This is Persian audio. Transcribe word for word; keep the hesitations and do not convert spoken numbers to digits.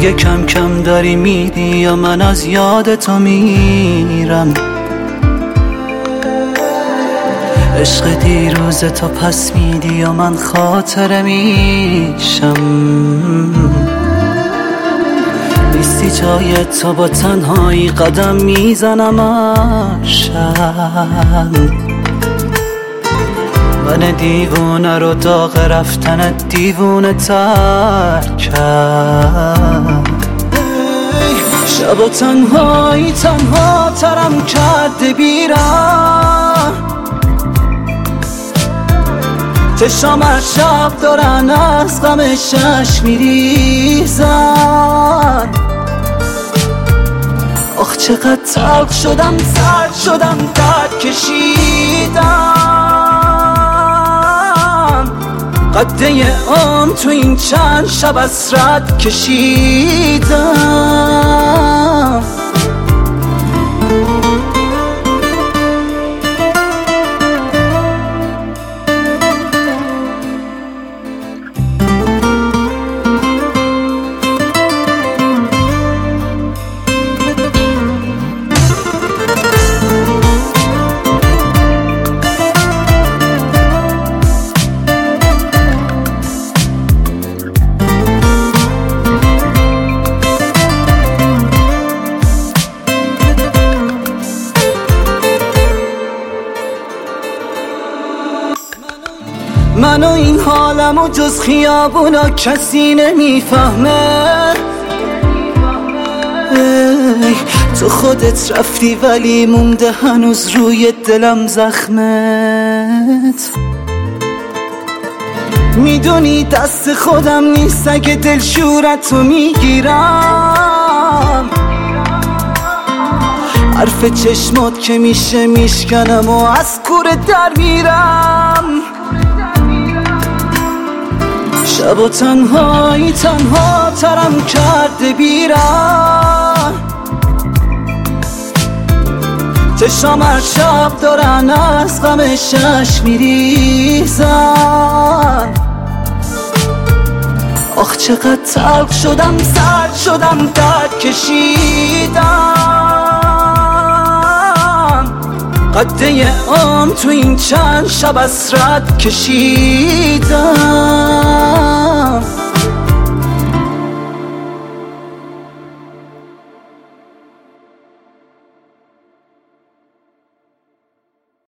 دیگه کم کم داری میری یا من از یاد تو میرم؟ عشق دیروز تو پس میدی یا من خاطره میشم؟ نیستی جای تو با تنهایی قدم میزنم شب. من دیوونه رو داغ رفتن دیوونه تر کرد. شب و تنهایی تنها ترم کرده بیرم. چشام از شب دارن از غم شش میریزن. آخ چقدر تلخ شدم، سرد شدم، درد کشیدم. قده عمر تو این چند شب حسرت کشیدم. من و این حالم و جز خیابونا کسی نمیفهمه. ای تو خودت رفتی ولی مونده هنوز روی دلم زخمت. میدونی دست خودم نیست اگه دلشورتو میگیرم. حرف چشمات که میشه میشکنم و از کوره در میرم. شب و تنهایی تنها ترم کرده بیرم. چشام هر شب دارن از غم شش میریزن. آخ چقدر تلخ شدم، سرد شدم، درد کشیدم. قده عمر تو این چند شب حسرت کشیدم.